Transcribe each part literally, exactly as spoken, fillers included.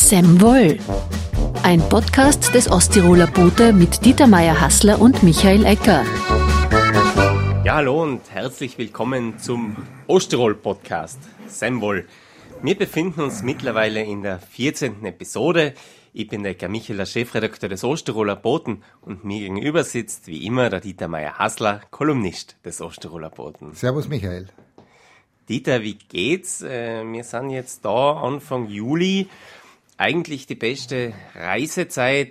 Semwoll, ein Podcast des Osttiroler Bote mit Dieter Meier-Hassler und Michael Ecker. Ja, hallo und herzlich willkommen zum Osttirol-Podcast Semwoll. Wir befinden uns mittlerweile in der vierzehnten Episode. Ich bin der Ecker Michael, der Chefredakteur des Osttiroler Boten, und mir gegenüber sitzt wie immer der Dieter Meier-Hassler, Kolumnist des Osttiroler Boten. Servus Michael. Dieter, wie geht's? Wir sind jetzt da Anfang Juli. Eigentlich die beste Reisezeit.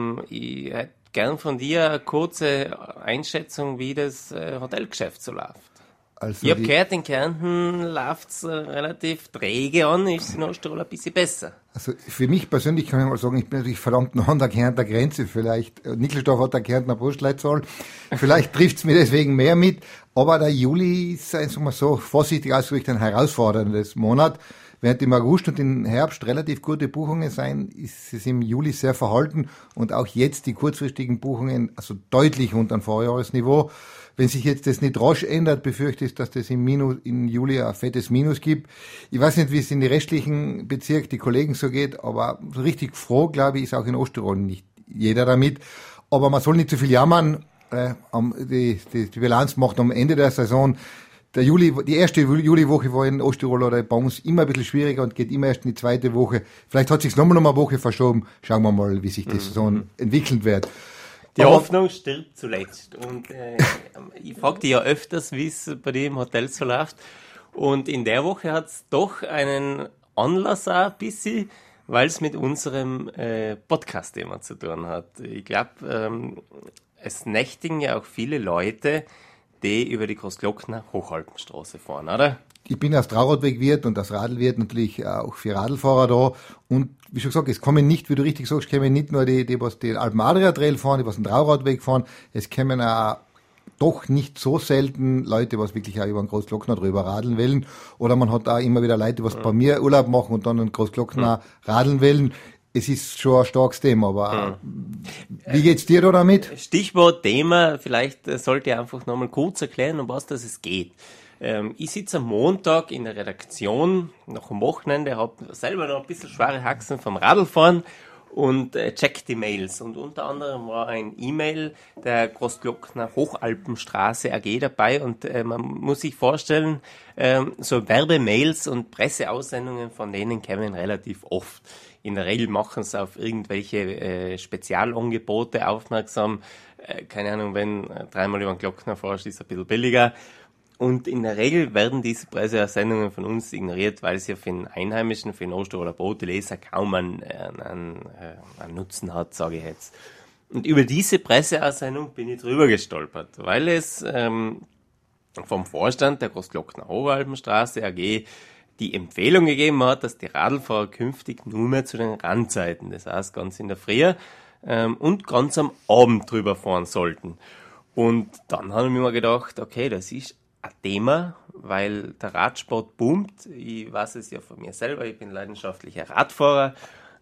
Ich hätte gern von dir eine kurze Einschätzung, wie das Hotelgeschäft so läuft. Also ich habe gehört, in Kärnten läuft es relativ träge an, ist es in Osttirol ein bisschen besser. Also für mich persönlich kann ich mal sagen, ich bin natürlich verdammt nah an der Kärntner Grenze. Vielleicht, Nickelsdorf hat der Kärntner Postleitzahl, vielleicht trifft es mir deswegen mehr mit. Aber der Juli ist, sagen wir so, vorsichtig ausgedrückt, ein herausforderndes Monat. Während im August und im Herbst relativ gute Buchungen sein, ist es im Juli sehr verhalten und auch jetzt die kurzfristigen Buchungen also deutlich unter dem Vorjahresniveau. Wenn sich jetzt das nicht rasch ändert, befürchte ich, dass das im Minus, im Juli ein fettes Minus gibt. Ich weiß nicht, wie es in die restlichen Bezirke, die Kollegen so geht, aber so richtig froh, glaube ich, ist auch in Osttirol nicht jeder damit. Aber man soll nicht zu viel jammern. Äh, die, die, die Bilanz macht am Ende der Saison. Der Juli, die erste Juliwoche war in Osttirol oder bei uns immer ein bisschen schwieriger und geht immer erst in die zweite Woche. Vielleicht hat sich's nochmal noch eine Woche verschoben. Schauen wir mal, wie sich die Saison mhm. entwickeln wird. Die Aber Hoffnung stirbt zuletzt. Und äh, ich frage dich ja öfters, wie es bei dir im Hotel so läuft. Und in der Woche hat's doch einen Anlass auch ein bisschen, weil es mit unserem äh, Podcast-Thema zu tun hat. Ich glaube, ähm, es nächtigen ja auch viele Leute, die über die Großglockner Hochalpenstraße fahren, oder? Ich bin als Trauradwegwirt und als Radlwirt natürlich auch für Radlfahrer da. Und wie schon gesagt, es kommen nicht, wie du richtig sagst, kommen nicht nur die, die was den Alpen-Adria-Trail fahren, die was den Trauradweg fahren. Es kommen auch doch nicht so selten Leute, was wirklich auch über den Großglockner drüber radeln wollen. Oder man hat auch immer wieder Leute, was ja. bei mir Urlaub machen und dann den Großglockner ja. radeln wollen. Es ist schon ein starkes Thema, aber hm. wie geht's dir da damit? Stichwort Thema, vielleicht sollte ich einfach nochmal kurz erklären, um was das es geht. Ähm, ich sitze am Montag in der Redaktion, nach dem Wochenende, habe selber noch ein bisschen schwere Haxen vom Radlfahren und äh, check die Mails. Und unter anderem war ein E-Mail der Großglockner Hochalpenstraße A G dabei, und äh, man muss sich vorstellen, äh, so Werbemails und Presseaussendungen von denen kommen relativ oft. In der Regel machen sie auf irgendwelche äh, Spezialangebote aufmerksam. Äh, keine Ahnung, wenn äh, dreimal über den Glockner fährst, ist es ein bisschen billiger. Und in der Regel werden diese Presseaussendungen von uns ignoriert, weil es ja für den Einheimischen, für den Osttiroler Boteleser kaum einen, einen, einen Nutzen hat, sage ich jetzt. Und über diese Presseaussendung bin ich drüber gestolpert, weil es ähm, vom Vorstand der Großglockner Hochalpenstraße A G die Empfehlung gegeben hat, dass die Radlfahrer künftig nur mehr zu den Randzeiten, das heißt ganz in der Früh ähm, und ganz am Abend drüber fahren sollten. Und dann habe ich mir mal gedacht, okay, das ist ein Thema, weil der Radsport boomt. Ich weiß es ja von mir selber, ich bin leidenschaftlicher Radfahrer,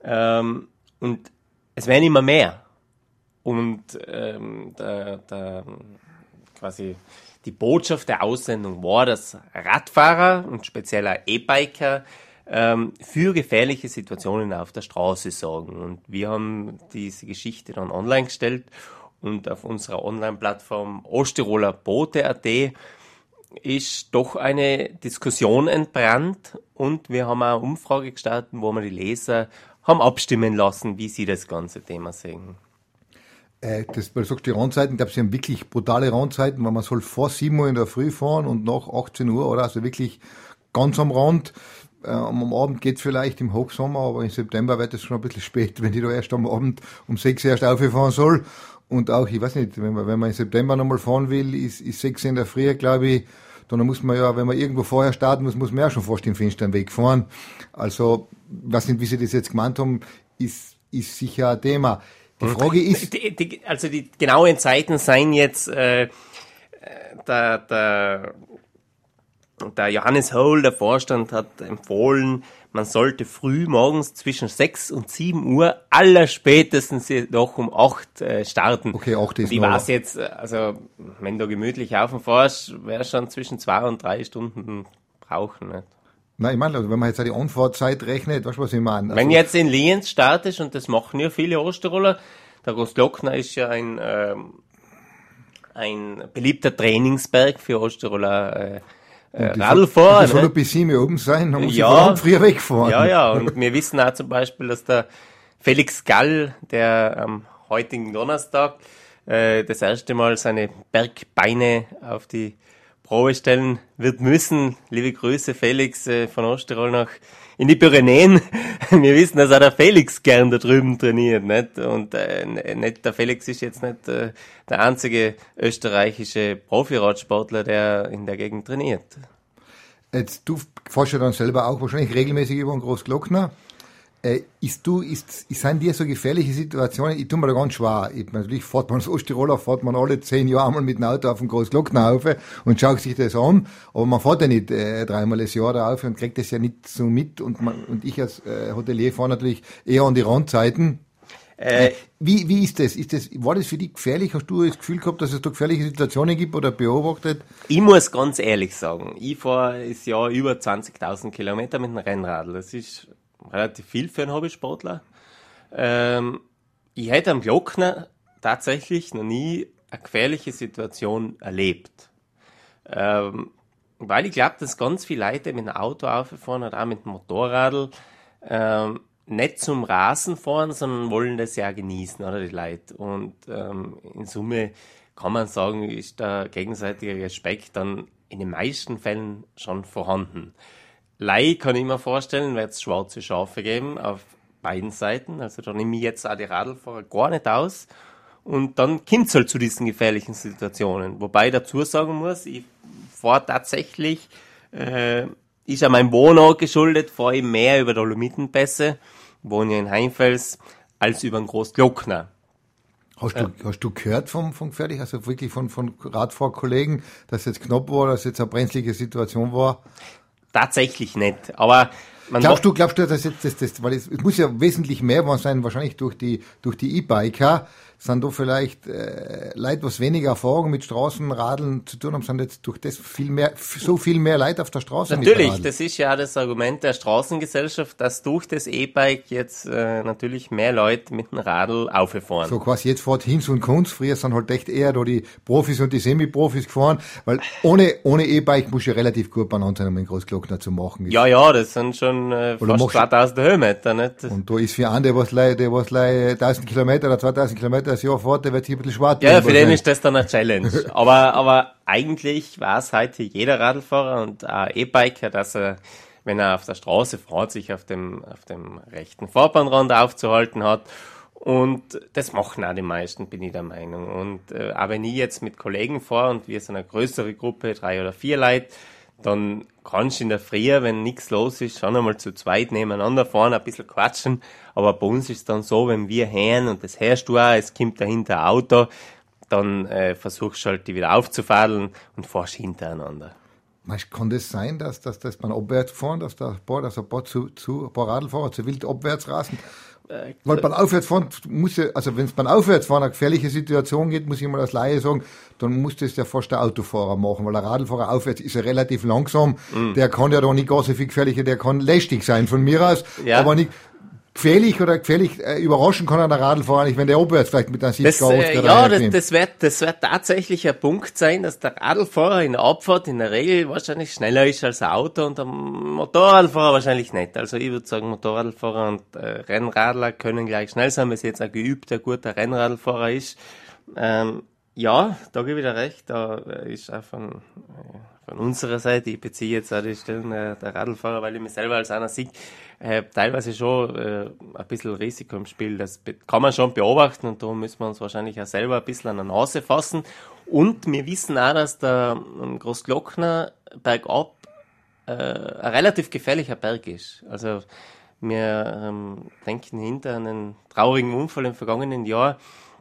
ähm, und es werden immer mehr. Und ähm, der, der quasi die Botschaft der Aussendung war, dass Radfahrer und spezieller E-Biker ähm, für gefährliche Situationen auf der Straße sorgen. Und wir haben diese Geschichte dann online gestellt und auf unserer Online-Plattform Osttiroler Bote Punkt at ist doch eine Diskussion entbrannt, und wir haben auch eine Umfrage gestartet, wo wir die Leser haben abstimmen lassen, wie sie das ganze Thema sehen. Äh, das, weil du sagst, die Randzeiten, ich glaube, sie haben wirklich brutale Randzeiten, weil man soll vor sieben Uhr in der Früh fahren und nach achtzehn Uhr, oder? Also wirklich ganz am Rand. Äh, am Abend geht's vielleicht im Hochsommer, aber im September wird es schon ein bisschen spät, wenn ich da erst am Abend um sechs erst auffahren soll. Und auch, ich weiß nicht, wenn man, wenn man im September nochmal fahren will, ist, ist sechs in der Früh, glaube ich, dann muss man ja, wenn man irgendwo vorher starten muss, muss man ja schon fast den finsteren Weg fahren. Also, ich weiß nicht, wie Sie das jetzt gemeint haben, ist, ist sicher ein Thema. Die Frage ist... Die, die, also die genauen Zeiten seien jetzt, äh, der, der, der Johannes Hohl, der Vorstand, hat empfohlen, man sollte früh morgens zwischen sechs und sieben Uhr allerspätestens noch um acht äh, starten. Okay, acht ist noch. Ich weiß jetzt, also wenn du gemütlich auf und fährst, wär schon zwischen zwei und drei Stunden brauchen. Nicht? Nein, ich meine, also wenn man jetzt die Anfahrtzeit rechnet, weißt du, was ich meine? Also, wenn jetzt in Lienz startest, und das machen ja viele Osterroller, der Großglockner ist ja ein, ähm, ein beliebter Trainingsberg für Osterroller äh, äh, Radlfahrer. Die soll ne? bis sieben oben sein, dann muss ja, ich verdammt früher wegfahren. Ja, ja, und wir wissen auch zum Beispiel, dass der Felix Gall, der am heutigen Donnerstag äh, das erste Mal seine Bergbeine auf die Probe stellen wird müssen. Liebe Grüße, Felix, äh, von Osterol nach in die Pyrenäen. Wir wissen, dass auch der Felix gern da drüben trainiert, nicht? Und äh, nicht, der Felix ist jetzt nicht äh, der einzige österreichische Profiradsportler, der in der Gegend trainiert. Jetzt, du fährst ja dann selber auch wahrscheinlich regelmäßig über den Großglockner. Äh, ist du, ist, ist, sind dir so gefährliche Situationen? Ich tue mir da ganz schwer. Ich, natürlich fährt man als Osttiroler, fährt man alle zehn Jahre einmal mit dem Auto auf den Großglockner rauf und schaut sich das an. Aber man fährt ja nicht äh, dreimal das Jahr da rauf und kriegt das ja nicht so mit. Und man, und ich als äh, Hotelier fahre natürlich eher an die Randzeiten. Äh, wie, wie ist das? Ist das? War das für dich gefährlich? Hast du das Gefühl gehabt, dass es da gefährliche Situationen gibt oder beobachtet? Ich muss ganz ehrlich sagen, ich fahre das Jahr über zwanzigtausend Kilometer mit einem Rennradl. Das ist relativ viel für einen Hobbysportler. Ähm, ich hätte am Glockner tatsächlich noch nie eine gefährliche Situation erlebt. Ähm, weil ich glaube, dass ganz viele Leute mit dem Auto auffahren oder auch mit dem Motorradl ähm, nicht zum Rasen fahren, sondern wollen das ja genießen, oder die Leute. Und ähm, in Summe kann man sagen, ist der gegenseitige Respekt dann in den meisten Fällen schon vorhanden. Lei kann ich mir vorstellen, wird es schwarze Schafe geben auf beiden Seiten. Also da nehme ich jetzt auch die Radlfahrer gar nicht aus. Und dann kommt es halt zu diesen gefährlichen Situationen. Wobei ich dazu sagen muss, ich fahre tatsächlich, äh, ist ja meinem Wohnort geschuldet, fahre ich mehr über Dolomitenpässe, wohne ja in Heimfels, als über den Großglockner. Hast du, äh, hast du gehört vom, vom gefährlich, also wirklich von, von Radfahrkollegen, dass es jetzt knapp war, dass es jetzt eine brenzlige Situation war? Tatsächlich nicht, aber man glaubst du, glaubst du, dass jetzt das, das, weil es, es muss ja wesentlich mehr sein, wahrscheinlich durch die, durch die E-Biker, sind da vielleicht äh, Leute, was weniger Erfahrung mit Straßenradeln zu tun haben, sind jetzt durch das viel mehr, so viel mehr Leute auf der Straße. Natürlich, das ist ja das Argument der Straßengesellschaft, dass durch das E-Bike jetzt äh, natürlich mehr Leute mit dem Radl auffahren. So quasi jetzt fährt Hinz und Kunz, früher sind halt echt eher da die Profis und die Semi-Profis gefahren, weil ohne ohne E-Bike muss ja relativ gut beieinander sein, um den Großglockner zu machen. Ja, ja, das sind schon äh, fast zweitausend Höhenmeter, nicht? Und da ist für einen, der was lei, der was lei tausend Kilometer oder zweitausend Kilometer das Jahr fährt, der wird sich ein bisschen schwarz. Ja, für den ist das dann eine Challenge. aber, aber eigentlich weiß heute jeder Radlfahrer und auch E-Biker, dass er, wenn er auf der Straße fährt, sich auf dem, auf dem rechten Fahrbahnrand aufzuhalten hat. Und das machen auch die meisten, bin ich der Meinung. Und äh, auch wenn ich jetzt mit Kollegen fahre und wir sind eine größere Gruppe, drei oder vier Leute, dann kannst du in der Früh, wenn nichts los ist, schon einmal zu zweit nebeneinander fahren, ein bisschen quatschen. Aber bei uns ist es dann so, wenn wir hören, und das hörst du auch, es kommt dahinter ein Auto, dann äh, versuchst du halt, die wieder aufzufadeln und fährst hintereinander. Kann das sein, dass, dass das beim Abwärtsfahren, dass da ein paar, dass ein paar, zu, zu, ein paar Radlfahrer zu wild abwärts rasen? Äh, Weil beim Aufwärtsfahren muss ja, also wenn es beim Aufwärtsfahren eine gefährliche Situation geht, muss ich mal als Laie sagen, dann muss das ja fast der Autofahrer machen, weil der Radlfahrer aufwärts ist ja relativ langsam, mm. der kann ja da nicht gar so viel gefährlicher, der kann lästig sein von mir aus, ja. aber nicht gefährlich oder gefährlich äh, überraschen kann er der Radlfahrer nicht, wenn der abwärts vielleicht mit einer siebzig äh, Ja, das, das wird das wird tatsächlich ein Punkt sein, dass der Radlfahrer in der Abfahrt in der Regel wahrscheinlich schneller ist als ein Auto und der Motorradfahrer wahrscheinlich nicht. Also ich würde sagen, Motorradfahrer und äh, Rennradler können gleich schnell sein, wenn es jetzt ein geübter, guter Rennradlfahrer ist. Ähm, ja, da gebe ich dir recht, da ist auch von, äh, von unserer Seite, ich beziehe jetzt auch die Stellen äh, der Radlfahrer, weil ich mich selber als einer sehe, äh, teilweise schon äh, ein bisschen Risiko im Spiel. Das be- kann man schon beobachten und da müssen wir uns wahrscheinlich auch selber ein bisschen an der Nase fassen. Und wir wissen auch, dass der um, Großglockner bergab äh, ein relativ gefährlicher Berg ist. Also wir ähm, denken hinter einen traurigen Unfall im vergangenen Jahr,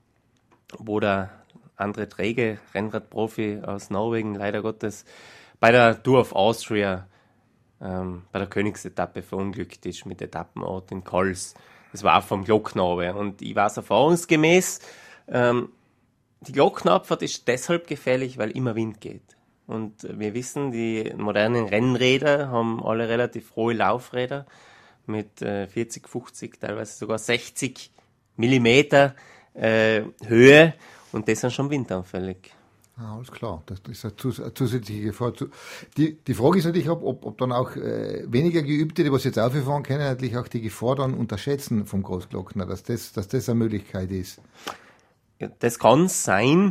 wo der André Träge, Rennradprofi aus Norwegen, leider Gottes, bei der Tour of Austria, ähm, bei der Königsetappe verunglückt ist mit Etappenort in Kals. Das war auch vom Glockner. Und ich weiß erfahrungsgemäß, ähm, die Glocknerabfahrt ist deshalb gefährlich, weil immer Wind geht. Und wir wissen, die modernen Rennräder haben alle relativ hohe Laufräder mit äh, vierzig, fünfzig, teilweise sogar sechzig Millimeter äh, Höhe und die sind schon windanfällig. Ah, alles klar, das ist eine zus zusätzliche Gefahr. Die, die Frage ist natürlich, ob, ob, ob dann auch äh, weniger Geübte, die was jetzt aufgefahren können, natürlich auch die Gefahr dann unterschätzen vom Großglockner, dass das, dass das eine Möglichkeit ist. Ja, das kann sein,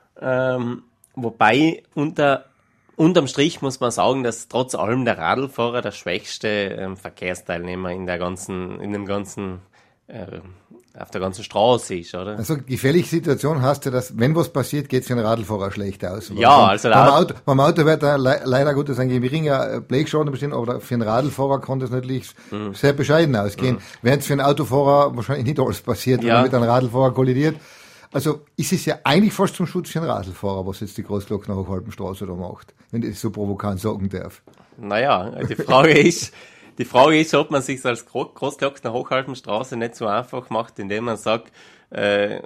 ähm, wobei unter, unterm Strich muss man sagen, dass trotz allem der Radlfahrer der schwächste ähm, Verkehrsteilnehmer in der ganzen, in dem ganzen äh, auf der ganzen Straße ist, oder? Also gefährliche Situation hast du, dass wenn was passiert, geht es für den Radlfahrer schlecht aus. Ja, beim, also beim Auto, beim Auto wird da le leider Gottes ein geringer Blechschaden bestehen, aber für einen Radlfahrer kann das natürlich mhm. sehr bescheiden ausgehen. Mhm. Während für einen Autofahrer wahrscheinlich nicht alles passiert, wenn ja. er mit einem Radlfahrer kollidiert. Also ist es ja eigentlich fast zum Schutz für einen Radlfahrer, was jetzt die Großglockner Hochhalbenstraße da macht, wenn ich das so provokant sagen darf. Naja, die Frage ist, Die Frage ist, ob man sich als Großglockner Hochhalbenstraße nicht so einfach macht, indem man sagt, äh,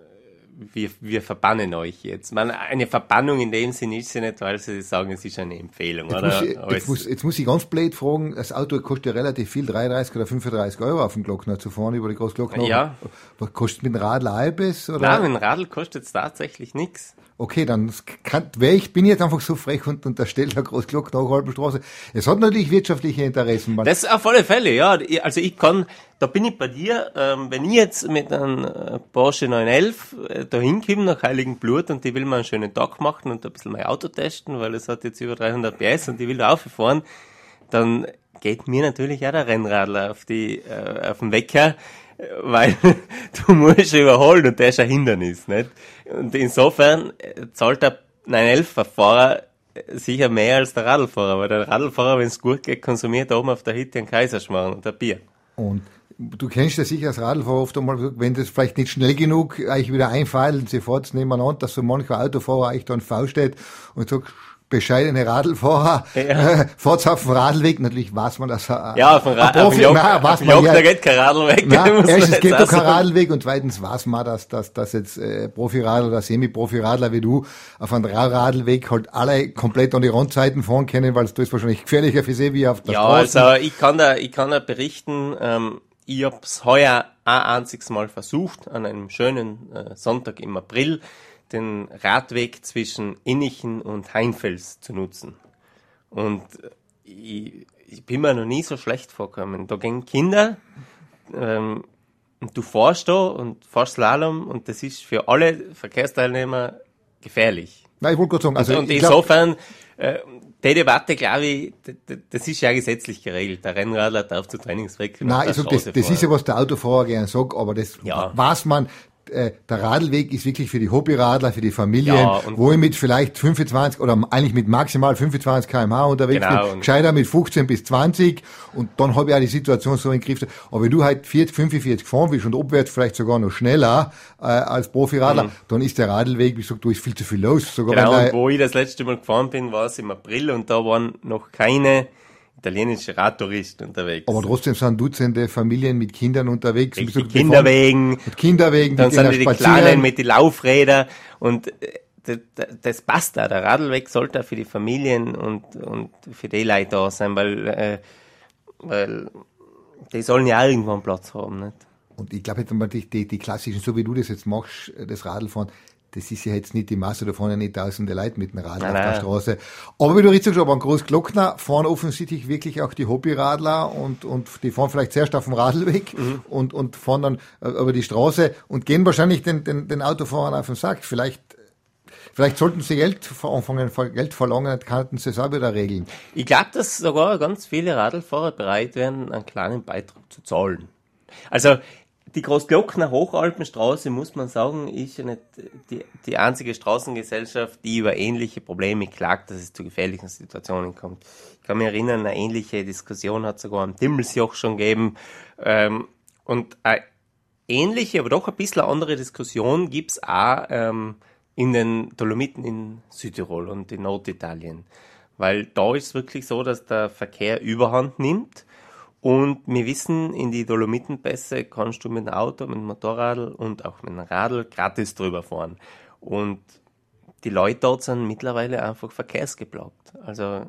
wir, wir verbannen euch jetzt. Man, eine Verbannung in dem Sinn ist sie nicht, weil sie sagen, es ist eine Empfehlung. Jetzt, oder? Muss, ich, jetzt, muss, jetzt muss ich ganz blöd fragen, das Auto kostet ja relativ viel, dreiunddreißig oder fünfunddreißig Euro auf dem Glockner zu fahren, über die Großglockner. Ja. Was kostet mit dem Radl halbes? Oder? Nein, mit dem Radl kostet es tatsächlich nichts. Okay, dann kann, ich bin jetzt einfach so frech und unterstelle der Großglockner Hochhalbenstraße. Es hat natürlich wirtschaftliche Interessen. Man Das auf alle Fälle, ja. Also ich kann, da bin ich bei dir, ähm, wenn ich jetzt mit einem äh, Porsche neun elf äh, da hinkomme nach Heiligenblut und die will mal einen schönen Tag machen und ein bisschen mein Auto testen, weil es hat jetzt über dreihundert P S und die will da rauffahren, dann geht mir natürlich auch der Rennradler auf die, äh, auf den Wecker, weil du musst überholen und der ist ein Hindernis, nicht? Und insofern zahlt der neun elf-Fahrer sicher mehr als der Radlfahrer, weil der Radlfahrer, wenn es gut geht, konsumiert oben auf der Hütte einen Kaiserschmarrn und ein Bier. Und du kennst ja sicher als Radlfahrer oft einmal, wenn das vielleicht nicht schnell genug euch wieder einfällt, sie fahrt nebeneinander, dass so mancher Autofahrer euch dann V steht und sagt, bescheidene Radlfahrer, ja. äh, fahrt's auf dem Radlweg, natürlich weiß man das. Äh, ja, auf dem Radlweg, auf dem Jock, da geht kein Radlweg. Nein, erstens geht doch kein Radlweg und zweitens weiß man, dass, dass, dass jetzt äh, Profiradler oder Semi-Profiradler wie du auf einem Radlweg halt alle komplett an die Randzeiten fahren können, weil es da ist wahrscheinlich gefährlicher für sie wie auf der ja, Straße. Ja, also ich kann da, ich kann da berichten, ähm, ich hab's heuer ein einziges Mal versucht, an einem schönen äh, Sonntag im April, den Radweg zwischen Innichen und Heinfels zu nutzen. Und ich, ich bin mir noch nie so schlecht vorgekommen. Da gehen Kinder ähm, und du fährst da und fährst Slalom und das ist für alle Verkehrsteilnehmer gefährlich. Nein, ich wollte gerade sagen, also und insofern, äh, die Debatte, glaube ich, das ist ja gesetzlich geregelt. Der Rennradler darf zu Trainingszwecken. Nein, ich sag, das, das ist ja, was der Autofahrer gerne sagt, aber das ja. weiß man. Der Radlweg ist wirklich für die Hobbyradler, für die Familien, ja, wo ich mit vielleicht fünfundzwanzig oder eigentlich mit maximal fünfundzwanzig Kilometer pro Stunde unterwegs genau, bin, gescheiter mit fünfzehn bis zwanzig und dann habe ich auch die Situation so in den Griff. Aber wenn du halt vierzig, fünfundvierzig fahren willst und abwärts vielleicht sogar noch schneller äh, als Profiradler, mhm. dann ist der Radlweg, wie gesagt, da ist viel zu viel los. Sogar genau, wenn und wo ich das letzte Mal gefahren bin, war es im April und da waren noch keine italienische Radtouristen unterwegs. Aber trotzdem sind Dutzende Familien mit Kindern unterwegs. Mit so Kinderwegen. Mit Kinderwegen. Dann sind die, die Kleinen mit den Laufrädern und das, das passt da. Der Radlweg sollte auch für die Familien und, und für die Leute da sein, weil, äh, weil die sollen ja auch irgendwann Platz haben, nicht? Und ich glaube, die, die, die klassischen, so wie du das jetzt machst, das Radlfahren, das ist ja jetzt nicht die Masse, da fahren ja nicht tausende Leute mit dem Radl nein, auf der nein. Straße. Aber wie du richtig sagst, aber ein Großglockner fahren offensichtlich wirklich auch die Hobbyradler und, und die fahren vielleicht zuerst auf dem Radlweg mhm. und, und fahren dann über die Straße und gehen wahrscheinlich den, den, den Autofahrern auf den Sack. Vielleicht, vielleicht sollten sie Geld anfangen, Geld verlangen, könnten sie es auch wieder regeln. Ich glaube, dass sogar ganz viele Radlfahrer bereit wären, einen kleinen Beitrag zu zahlen. Also, die Großglockner Hochalpenstraße, muss man sagen, ist ja nicht die, die einzige Straßengesellschaft, die über ähnliche Probleme klagt, dass es zu gefährlichen Situationen kommt. Ich kann mich erinnern, eine ähnliche Diskussion hat es sogar am Dimmelsjoch schon gegeben. Ähm, und eine ähnliche, aber doch ein bisschen andere Diskussion gibt's auch ähm, in den Dolomiten in Südtirol und in Norditalien. Weil da ist es wirklich so, dass der Verkehr Überhand nimmt. Und wir wissen, in die Dolomitenpässe kannst du mit dem Auto, mit dem Motorrad und auch mit dem Radl gratis drüber fahren. Und die Leute dort sind mittlerweile einfach verkehrsgeplagt. Also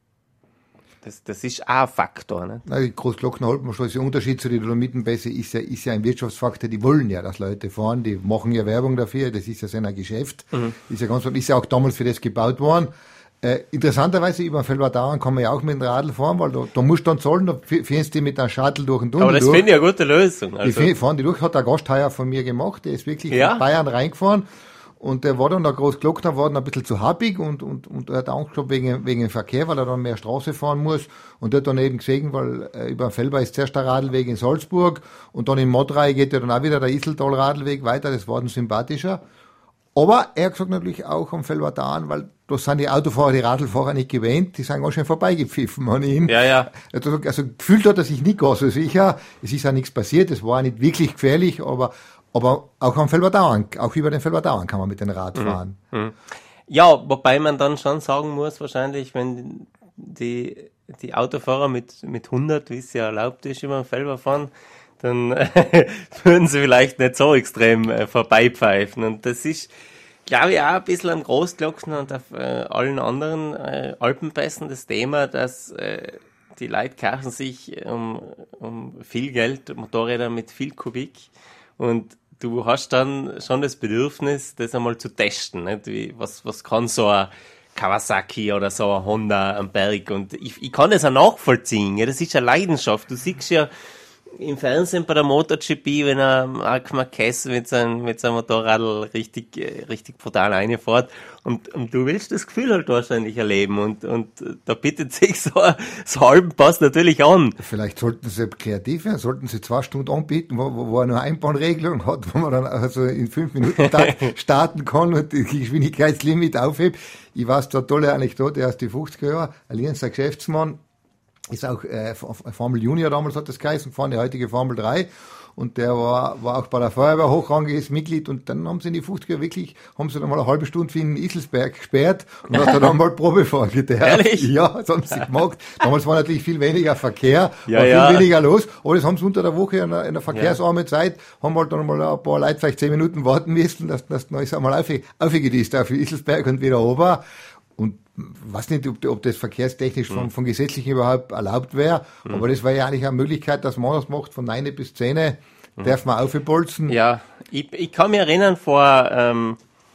das, das ist auch ein Faktor. Ne? Na, die Großglockner-Holpenstraße, der Unterschied zu den Dolomitenpässe ist ja, ist ja ein Wirtschaftsfaktor. Die wollen ja, dass Leute fahren, die machen ja Werbung dafür, das ist ja sein Geschäft. Mhm. Ist ja ganz, ist ja auch damals für das gebaut worden. Äh, interessanterweise über den Felberdauern kann man ja auch mit dem Radl fahren, weil da, da musst du dann zahlen, da fährst du mit einem Shuttle durch den Tunnel. Aber das durch. finde ich eine gute Lösung. Also. Die fahren die durch, hat der Gast heuer von mir gemacht, der ist wirklich ja. von Bayern reingefahren. Und der war dann, der Großglockner war dann ein bisschen zu happig und, und, und er hat Angst gehabt wegen, wegen dem Verkehr, weil er dann mehr Straße fahren muss. Und der hat dann eben gesehen, weil äh, über den Felber ist zuerst der Radlweg in Salzburg und dann in Modrei geht ja dann auch wieder der Iseltal-Radlweg weiter, das war dann sympathischer. Aber er hat gesagt natürlich auch am Felbertal, weil da sind die Autofahrer, die Radlfahrer nicht gewöhnt, die sind ganz schön vorbeigepfiffen an ihm. Ja, ja. Also, also gefühlt hat er sich nicht ganz so sicher. Es ist auch nichts passiert, es war auch nicht wirklich gefährlich, aber Aber auch am Felberdauern, auch über den Felberdauern kann man mit dem Rad fahren. Mhm. Ja, wobei man dann schon sagen muss, wahrscheinlich, wenn die, die Autofahrer mit, mit hundert, wie es ja erlaubt ist, über den Felber fahren, dann äh, würden sie vielleicht nicht so extrem äh, vorbeipfeifen. Und das ist, glaube ich, auch ein bisschen am Großglockner und auf äh, allen anderen äh, Alpenpässen das Thema, dass äh, die Leute kaufen sich um, um viel Geld Motorräder mit viel Kubik und du hast dann schon das Bedürfnis, das einmal zu testen, nicht? Wie, was, was kann so ein Kawasaki oder so ein Honda am Berg? Und ich, ich kann das auch nachvollziehen, ja? Das ist eine Leidenschaft. Du siehst ja im Fernsehen bei der MotoGP, wenn er Marc Marquez mit seinem, mit seinem Motorrad richtig, richtig brutal reinfährt. Und, und du willst das Gefühl halt wahrscheinlich erleben. Und, und da bietet sich so ein, so ein Alpenpass natürlich an. Vielleicht sollten sie kreativ werden, sollten sie zwei Stunden anbieten, wo, wo, wo er eine Einbahnregelung hat, wo man dann also in fünf Minuten starten kann und die Geschwindigkeitslimit aufhebt. Ich weiß da tolle Anekdote aus den fünfziger Jahren. Ein Lienzer Geschäftsmann, ist auch äh, Formel Junior damals hat das geheißen, gefahren, die heutige Formel drei. Und der war, war auch bei der Feuerwehr hochrangiges Mitglied. Und dann haben sie in die fünfziger wirklich, haben sie dann mal eine halbe Stunde für den Iselsberg gesperrt und hat dann mal Probefahren gedacht. Ehrlich? Ja, das haben sie gemacht. Damals war natürlich viel weniger Verkehr, ja, war viel ja. weniger los. Aber das haben sie unter der Woche in einer, in einer verkehrsarmen ja. Zeit, haben halt dann mal ein paar Leute vielleicht zehn Minuten warten müssen, dass das dann ist einmal aufgedisst auf den Iselsberg und wieder runter. Und weiß nicht, ob, ob das verkehrstechnisch von, von gesetzlich überhaupt erlaubt wäre, mhm. aber das war ja eigentlich eine Möglichkeit, dass man das macht, von neun bis zehn mhm. darf man aufbolzen. Ja, ich, ich kann mich erinnern, vor, ähm,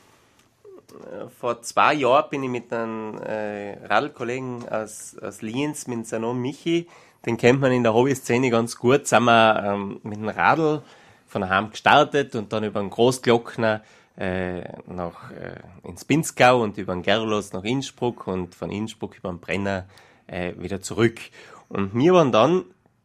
vor zwei Jahren bin ich mit einem äh, Radlkollegen aus, aus Lienz, mit seinem Sohn Michi, den kennt man in der Hobbyszene ganz gut, sind wir ähm, mit dem Radl von daheim gestartet und dann über den Großglockner Äh, nach äh, ins Pinzgau und über den Gerlos nach Innsbruck und von Innsbruck über den Brenner äh, wieder zurück. Und wir waren dann,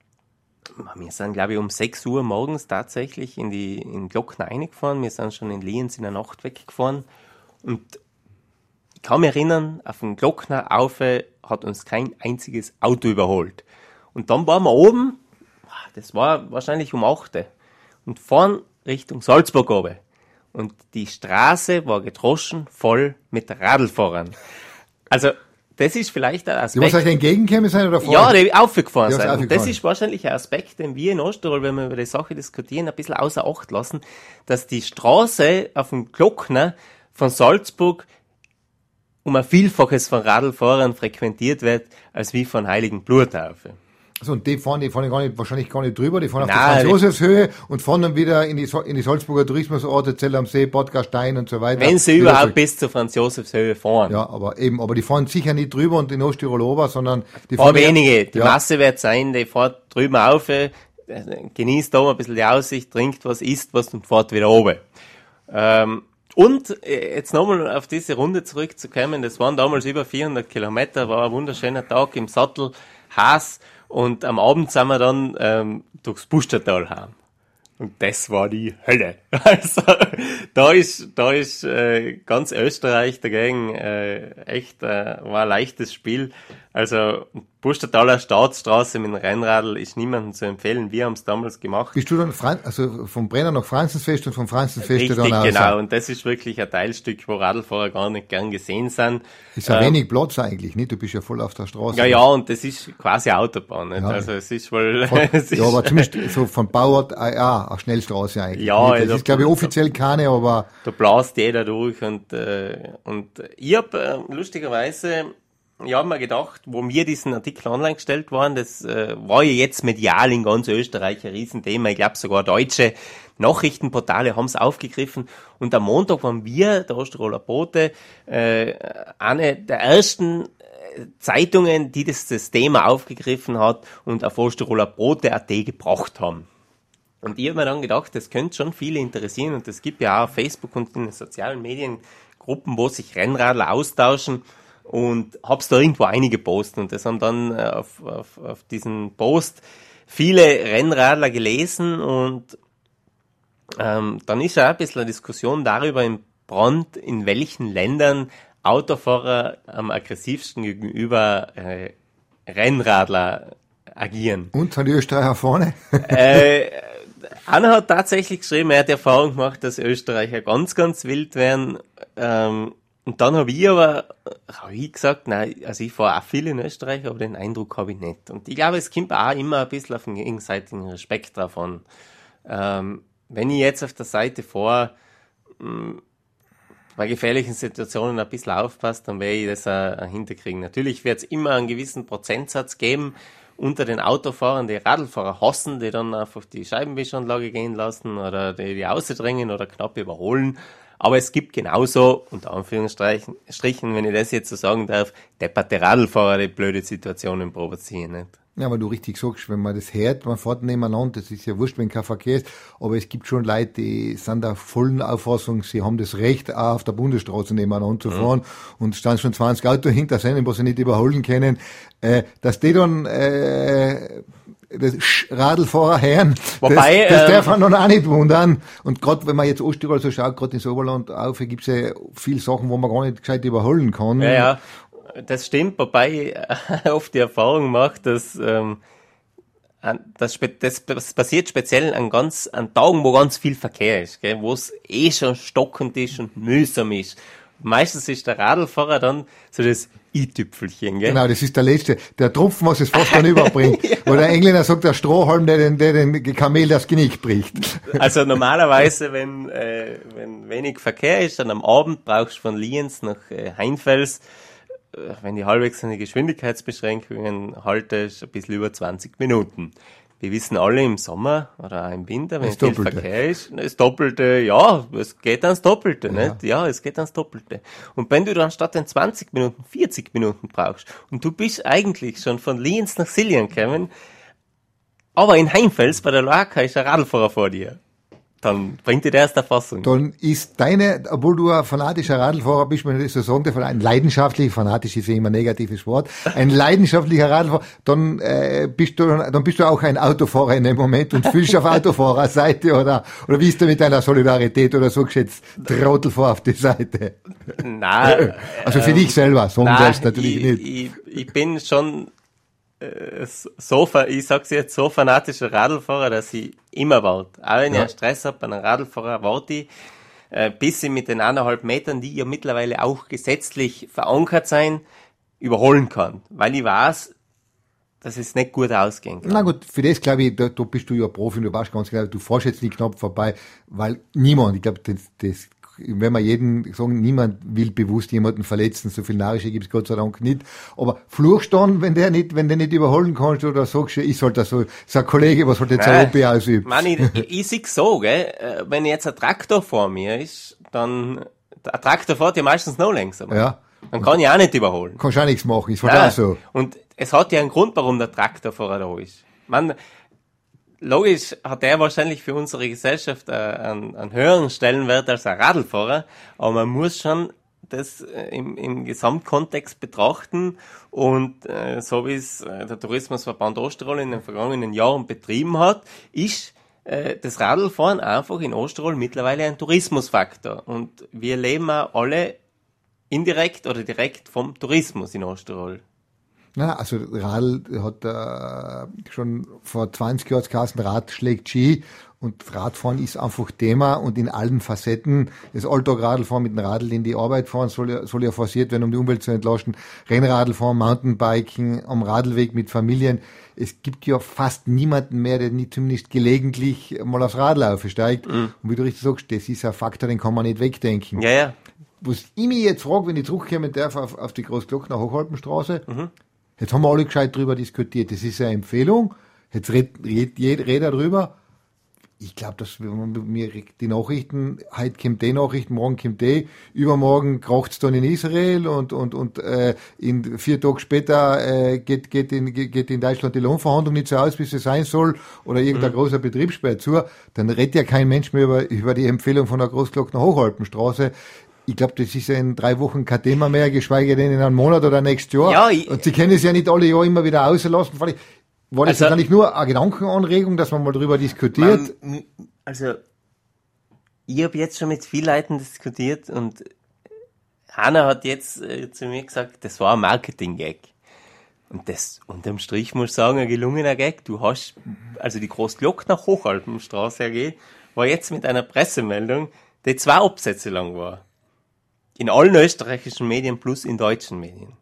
wir sind glaube ich um sechs Uhr morgens tatsächlich in die in Glockner reingefahren, wir sind schon in Lienz in der Nacht weggefahren und ich kann mich erinnern, auf dem Glockner auf hat uns kein einziges Auto überholt. Und dann waren wir oben, das war wahrscheinlich um acht und fahren Richtung Salzburg runter. Und die Straße war gedroschen voll mit Radlfahrern. Also, das ist vielleicht ein Aspekt. Die muss euch entgegengekommen sein oder vorher? Ja, die aufgefahren die sein. Und das ist wahrscheinlich ein Aspekt, den wir in Osttirol, wenn wir über die Sache diskutieren, ein bisschen außer Acht lassen, dass die Straße auf dem Glockner von Salzburg um ein Vielfaches von Radlfahrern frequentiert wird, als wie von Heiligen Bluttaufe. Also, und die fahren, die fahren gar nicht, wahrscheinlich gar nicht drüber, die fahren auf Nein, die Franz-Josefs-Höhe und fahren dann wieder in die, in die Salzburger Tourismusorte, Zell am See, Bad Gastein und so weiter. Wenn sie überhaupt so bis zur Franz-Josefs-Höhe fahren. Ja, aber eben, aber die fahren sicher nicht drüber und in Osttirol ober, sondern die fahren. Ein paar wenige. Ja. Die Masse wird sein, die fährt drüben auf, genießt da ein bisschen die Aussicht, trinkt was, isst was und fährt wieder oben. Ähm, und jetzt nochmal auf diese Runde zurückzukommen, das waren damals über vierhundert Kilometer, war ein wunderschöner Tag im Sattel, heiß. Und am Abend sind wir dann ähm, durchs Pustertal heim. Und das war die Hölle. Also da ist, da ist äh, ganz Österreich dagegen äh, echt äh, war ein leichtes Spiel. Also, Pustertaler Staatsstraße mit dem Rennradl ist niemandem zu empfehlen. Wir haben es damals gemacht. Bist du dann Fran- also vom Brenner nach Franzensfest und vom Franzensfest Richtig, dann aus? genau. Und das ist wirklich ein Teilstück, wo Radlfahrer gar nicht gern gesehen sind. Ist ja ähm, wenig Platz eigentlich, nicht? Du bist ja voll auf der Straße. Ja, ja, und das ist quasi Autobahn, nicht? Ja. Also, es ist wohl, Von, es ist, ja, aber zumindest so von Bauart, ah, ja, eine Schnellstraße eigentlich. Ja, das also- ist, glaube ich, offiziell keine, aber da blast jeder durch und, äh, und ich hab, äh, lustigerweise, ich habe mir gedacht, wo mir diesen Artikel online gestellt waren, das äh, war ja jetzt medial in ganz Österreich ein Riesenthema. Ich glaube sogar deutsche Nachrichtenportale haben es aufgegriffen. Und am Montag waren wir, der Osterroller Bote, äh, eine der ersten äh, Zeitungen, die das, das Thema aufgegriffen hat und auf osterroller bote punkt at gebracht haben. Und ich habe mir dann gedacht, das könnte schon viele interessieren und es gibt ja auch auf Facebook und in den sozialen Medien Gruppen, wo sich Rennradler austauschen. Und hab's da irgendwo einige gepostet und das haben dann äh, auf, auf, auf diesen Post viele Rennradler gelesen und ähm, dann ist ja auch ein bisschen eine Diskussion darüber im Brand, in welchen Ländern Autofahrer am aggressivsten gegenüber äh, Rennradler agieren. und sind die Österreicher vorne? äh, Anna hat tatsächlich geschrieben, er hat die Erfahrung gemacht, dass Österreicher ganz, ganz wild wären. Ähm, Und dann habe ich aber hab ich gesagt, nein, also ich fahre auch viel in Österreich, aber den Eindruck habe ich nicht. Und ich glaube, es kommt auch immer ein bisschen auf den gegenseitigen Respekt drauf an. Ähm, wenn ich jetzt auf der Seite fahre, mh, bei gefährlichen Situationen ein bisschen aufpasst, dann werde ich das auch hinterkriegen. Natürlich wird es immer einen gewissen Prozentsatz geben unter den Autofahrern, die Radlfahrer hassen, die dann einfach die Scheibenwischanlage gehen lassen oder die, die ausdrängen oder knapp überholen. Aber es gibt genauso, unter Anführungsstrichen, wenn ich das jetzt so sagen darf, depperte Radlfahrer, die blöde Situationen provozieren, nicht? Ja, aber du richtig sagst, wenn man das hört, man fährt nebeneinander, das ist ja wurscht, wenn kein Verkehr ist, aber es gibt schon Leute, die sind der vollen Auffassung, sie haben das Recht, auch auf der Bundesstraße nebeneinander zu fahren mhm. und stehen schon zwanzig Autos hinter seinen, was sie nicht überholen können, äh, dass die dann äh, das Radlfahrer hören, Wobei, das, das ähm, darf man noch auch nicht wundern. Und gerade wenn man jetzt Osttirol so schaut, gerade ins Oberland auf, gibt's ja viele Sachen, wo man gar nicht gescheit überholen kann. Ja, ja, das stimmt, wobei ich oft die Erfahrung macht, dass ähm, das, das, das passiert speziell an ganz an Tagen, wo ganz viel Verkehr ist, gell, wo es eh schon stockend ist und mühsam ist. Meistens ist der Radlfahrer dann so das i-Tüpfelchen, gell? Genau, das ist der letzte, der Tropfen, was es fast dann überbringt. Ja. Wo der Engländer sagt, der Strohhalm, der den, der den Kamel das Genick bricht. Also normalerweise, wenn, äh, wenn wenig Verkehr ist, dann am Abend brauchst du von Lienz nach äh, Heinfels, äh, wenn die halbwegs an die Geschwindigkeitsbeschränkungen haltest, ein bisschen über zwanzig Minuten. Wir wissen alle im Sommer oder auch im Winter, wenn das viel Doppelte. Verkehr ist, das Doppelte, ja, es geht ans Doppelte, ja. nicht? Ja, es geht ans Doppelte. Und wenn du dann statt den zwanzig Minuten vierzig Minuten brauchst und du bist eigentlich schon von Lienz nach Siljan gekommen, aber in Heinfels bei der Loaka ist ein Radlfahrer vor dir, dann bringt dir der aus der Fassung. Dann ist deine, obwohl du ein fanatischer Radlfahrer bist, wenn ich das so sagen darf, ein leidenschaftlicher, fanatisch ist ja immer ein negatives Wort, ein leidenschaftlicher Radlfahrer, dann äh, bist du dann bist du auch ein Autofahrer in dem Moment und fühlst auf Autofahrerseite oder oder wie ist du mit deiner Solidarität oder so geschätzt, Trottel vor auf die Seite? Nein. Also für ähm, dich selber, so selbst natürlich ich, nicht. Ich, ich bin schon so, ich sag's jetzt, so fanatischer Radlfahrer, dass ich immer warte. Auch wenn ja. ich Stress habe bei einem Radlfahrer, warte ich, äh, bis ich mit den eineinhalb Metern, die ja mittlerweile auch gesetzlich verankert sein, überholen kann. Weil ich weiß, dass es nicht gut ausgehen kann. Na gut, für das glaube ich, da, da bist du ja Profi und du weißt ganz genau, du fährst jetzt nicht knapp vorbei, weil niemand, ich glaube, das, das wenn wir jeden sagen, niemand will bewusst jemanden verletzen, so viel Narische gibt's Gott sei Dank nicht. Aber fluchst dann, wenn der nicht, wenn der nicht überholen kannst oder sagst, ich sollte so, so ein Kollege, was halt jetzt ein Hobby ausübt. Mann, ich, ich, ich sehe so, gell, wenn jetzt ein Traktor vor mir ist, dann, ein Traktor fährt ja meistens noch langsamer. Ja. Dann kann ich auch nicht überholen. Kannst auch nichts machen, ist halt auch so. Und es hat ja einen Grund, warum der Traktorfahrer da ist. Man, logisch hat er wahrscheinlich für unsere Gesellschaft äh, einen, einen höheren Stellenwert als ein Radlfahrer, aber man muss schon das äh, im, im Gesamtkontext betrachten und äh, so wie es äh, der Tourismusverband Osttirol in den vergangenen Jahren betrieben hat, ist äh, das Radlfahren einfach in Osttirol mittlerweile ein Tourismusfaktor und wir leben auch alle indirekt oder direkt vom Tourismus in Osttirol. Na, also Radl hat äh, schon vor zwanzig Jahren geheißen, Rad schlägt Ski und Radfahren ist einfach Thema und in allen Facetten. Das Alltag-Radlfahren mit dem Radl in die Arbeit fahren soll ja, soll ja forciert werden, um die Umwelt zu entlasten. Rennradlfahren, Mountainbiken, am Radlweg mit Familien. Es gibt ja fast niemanden mehr, der nicht zumindest gelegentlich mal aufs Radl aufsteigt. Mhm. Und wie du richtig sagst, das ist ein Faktor, den kann man nicht wegdenken. Ja, ja. Was ich mich jetzt frage, wenn ich zurückkommen darf auf, auf die Großglockner Hochalpenstraße, mhm. Jetzt haben wir alle gescheit drüber diskutiert. Das ist eine Empfehlung. Jetzt redet red, red, red drüber. Ich glaube, dass wir mir die Nachrichten, heute kommt die Nachrichten, morgen kommt die, übermorgen kracht's dann in Israel und und und äh, in vier Tage später äh, geht geht in geht in Deutschland die Lohnverhandlung nicht so aus, wie sie sein soll, oder irgendein mhm. großer Betrieb sperrt zu. Dann redet ja kein Mensch mehr über über die Empfehlung von der Großglockner Hochalpenstraße. Ich glaube, das ist ja in drei Wochen kein Thema mehr, geschweige denn in einem Monat oder nächstes Jahr. Ja, ich, und Sie können es ja nicht alle Jahre immer wieder auslassen. War das also, eigentlich nur eine Gedankenanregung, dass man mal darüber diskutiert? Man, also, ich habe jetzt schon mit vielen Leuten diskutiert und Hanna hat jetzt äh, zu mir gesagt, das war ein Marketing-Gag. Und das, unterm Strich muss ich sagen, ein gelungener Gag. Du hast, also die Großglockner Hochalpenstraße A G war jetzt mit einer Pressemeldung, die zwei Absätze lang war. In allen österreichischen Medien plus in deutschen Medien.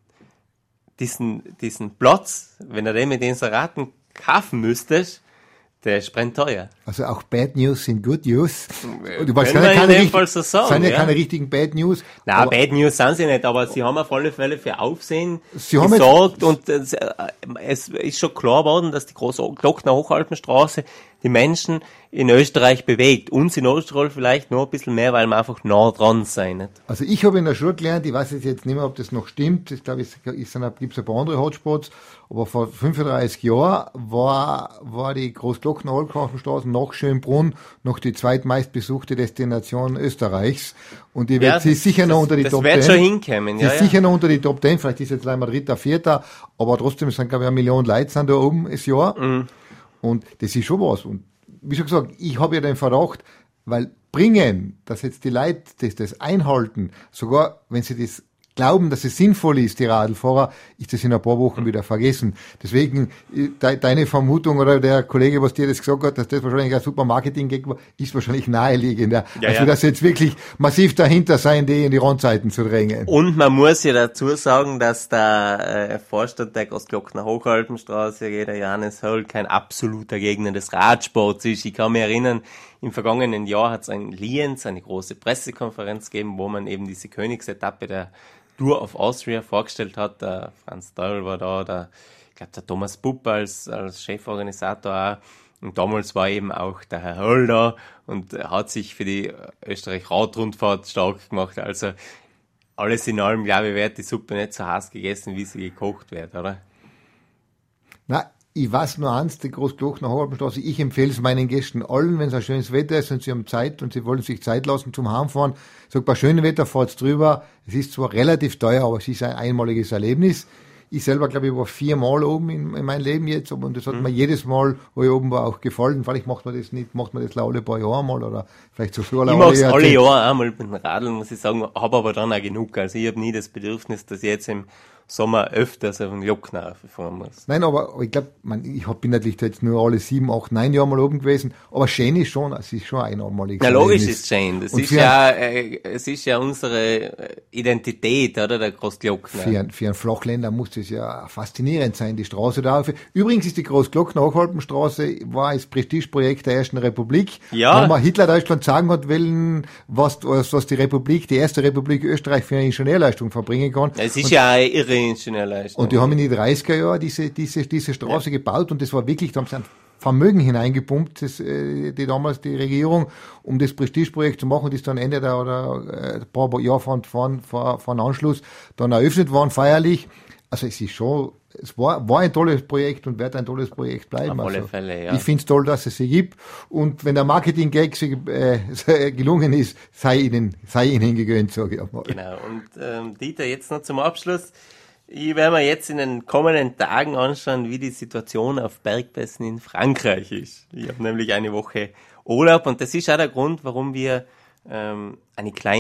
Diesen, diesen Platz, wenn du den mit den Inseraten kaufen müsstest, der ist brennteuer. Also auch Bad News sind Good News. Und du weißt, sind ja keine, richtig, so sagen, sind ja ja keine richtigen Bad News. Nein, Bad News sind sie nicht, aber sie haben auf alle Fälle für Aufsehen sie gesorgt und es, es ist schon klar geworden, dass die Großglockner Hochalpenstraße die Menschen in Österreich bewegt. Uns in Osttirol vielleicht noch ein bisschen mehr, weil wir einfach nah dran sein. Nicht? Also ich habe in der Schule gelernt, ich weiß jetzt nicht mehr, ob das noch stimmt, ich glaube, es gibt ein paar andere Hotspots, aber vor fünfunddreißig Jahren war, war die Großglockner Hochalpenstraße nach Schönbrunn noch die zweitmeistbesuchte Destination Österreichs. Und die wird ja, sie das, sicher noch unter die Top Ten. Das wird schon hinkommen, ja. Sie ist sicher noch unter die Top Ten, vielleicht ist jetzt leider mal dritter, vierter, aber trotzdem sind, glaube ich, eine Million Leute sind da oben das Jahr. Mhm. Und das ist schon was. Und wie schon gesagt, ich habe ja den Verdacht, weil bringen, dass jetzt die Leute das, das einhalten, sogar wenn sie das glauben, dass es sinnvoll ist, die Radlfahrer, ist das in ein paar Wochen wieder vergessen. Deswegen, de, deine Vermutung oder der Kollege, was dir das gesagt hat, dass das wahrscheinlich ein super Marketing-Gag war, ist wahrscheinlich naheliegend. Ja. Ja, also, ja. dass jetzt wirklich massiv dahinter sein, die in die Randzeiten zu drängen. Und man muss ja dazu sagen, dass der äh, Vorstand der Großglockner Hochalpenstraße, der Johannes Höll, kein absoluter Gegner des Radsports ist. Ich kann mich erinnern, im vergangenen Jahr hat es in Lienz eine große Pressekonferenz gegeben, wo man eben diese Königsetappe der Tour of Austria vorgestellt hat. Der Franz Dörl war da, der, ich glaube, der Thomas Pupp als, als Cheforganisator auch. Und damals war eben auch der Herr Höll da und hat sich für die Österreich-Radrundfahrt stark gemacht. Also alles in allem, glaube ich, wird die Suppe nicht so heiß gegessen, wie sie gekocht wird, oder? Na, ich weiß nur eins, die Großglockner Hochalpenstraße, ich empfehle es meinen Gästen allen, wenn es ein schönes Wetter ist und sie haben Zeit und sie wollen sich Zeit lassen zum Heimfahren, sag, bei schönem Wetter fahrt's drüber. Es ist zwar relativ teuer, aber es ist ein einmaliges Erlebnis. Ich selber, glaube ich, war viermal oben in, in meinem Leben jetzt, und das hat mhm. mir jedes Mal, wo ich oben war, auch gefallen. Vielleicht macht man das nicht, macht man das alle paar Jahre mal, oder vielleicht so alle Jahre. Ich mach's alle Jahre einmal mit dem Radeln, muss ich sagen, habe aber dann auch genug. Also ich habe nie das Bedürfnis, dass ich jetzt im Sommer öfters auf den Glockner fahren muss. Nein, aber, aber ich glaube, ich hab, bin natürlich jetzt nur alle sieben, acht, neun Jahre mal oben gewesen, aber schön ist schon, es ist schon ein einmaliges Na logisch ist schön, das ist ja, äh, es ist ja unsere Identität, oder, der Großglockner. Für, für einen Flachländer muss das ja faszinierend sein, die Straße da. Übrigens ist die Großglockner Hochalpenstraße, war das Prestigeprojekt der Ersten Republik, ja. wo man Hitler Deutschland sagen hat wollen, was, was die Republik, die erste Republik Österreich für eine Ingenieurleistung verbringen kann. Es ist und, ja eine irre Ingenieurleistung. Und die haben in die dreißiger Jahre diese, diese, diese Straße ja. gebaut, und das war wirklich, da haben sie ein Vermögen hineingepumpt, das, äh, die damals die Regierung, um das Prestigeprojekt zu machen, das dann Ende der, oder äh, ein paar Jahre vor, vor, vor, vor Anschluss dann eröffnet worden, feierlich. Also es ist schon, es war, war ein tolles Projekt und wird ein tolles Projekt bleiben. Auf alle also, Fälle, ja. Ich finde es toll, dass es sie gibt, und wenn der Marketing-Gag äh, gelungen ist, sei ihnen, sei ihnen gegönnt, sage ich einmal. Genau, und ähm, Dieter, jetzt noch zum Abschluss. Ich werde mir jetzt in den kommenden Tagen anschauen, wie die Situation auf Bergpässen in Frankreich ist. Ich habe nämlich eine Woche Urlaub, und das ist auch der Grund, warum wir ähm, eine kleine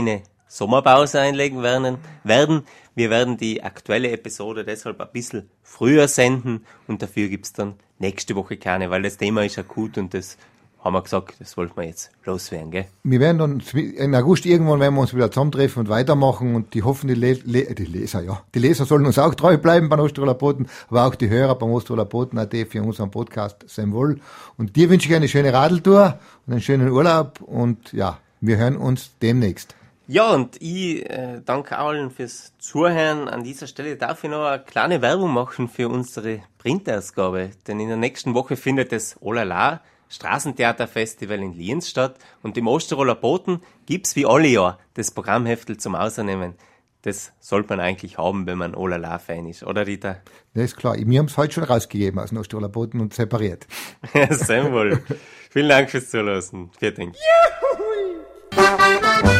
Sommerpause einlegen werden. werden. Wir werden die aktuelle Episode deshalb ein bisschen früher senden und dafür gibt's dann nächste Woche keine, weil das Thema ist akut und das haben wir gesagt, das wollten wir jetzt loswerden, gell? Wir werden dann im August irgendwann, werden wir uns wieder zusammentreffen und weitermachen und die hoffen, die, Le Le die Leser, ja, die Leser sollen uns auch treu bleiben beim Osttiroler Boten, aber auch die Hörer beim Osttiroler Boten Punkt at für unseren Podcast sein wohl. Und dir wünsche ich eine schöne Radeltour und einen schönen Urlaub und ja, wir hören uns demnächst. Ja, und ich äh, danke allen fürs Zuhören. An dieser Stelle darf ich noch eine kleine Werbung machen für unsere Printausgabe, denn in der nächsten Woche findet das Olala Straßentheaterfestival in Lienz statt und im Osttiroler Boten gibt's wie alle Jahr das Programmheftel zum Ausnehmen. Das sollte man eigentlich haben, wenn man Olala-Fan ist, oder Dieter? Das ist klar. Wir haben es heute schon rausgegeben aus dem Osttiroler Boten und separiert. Sehr wohl. Vielen Dank fürs Zuhören. Vielen Dank.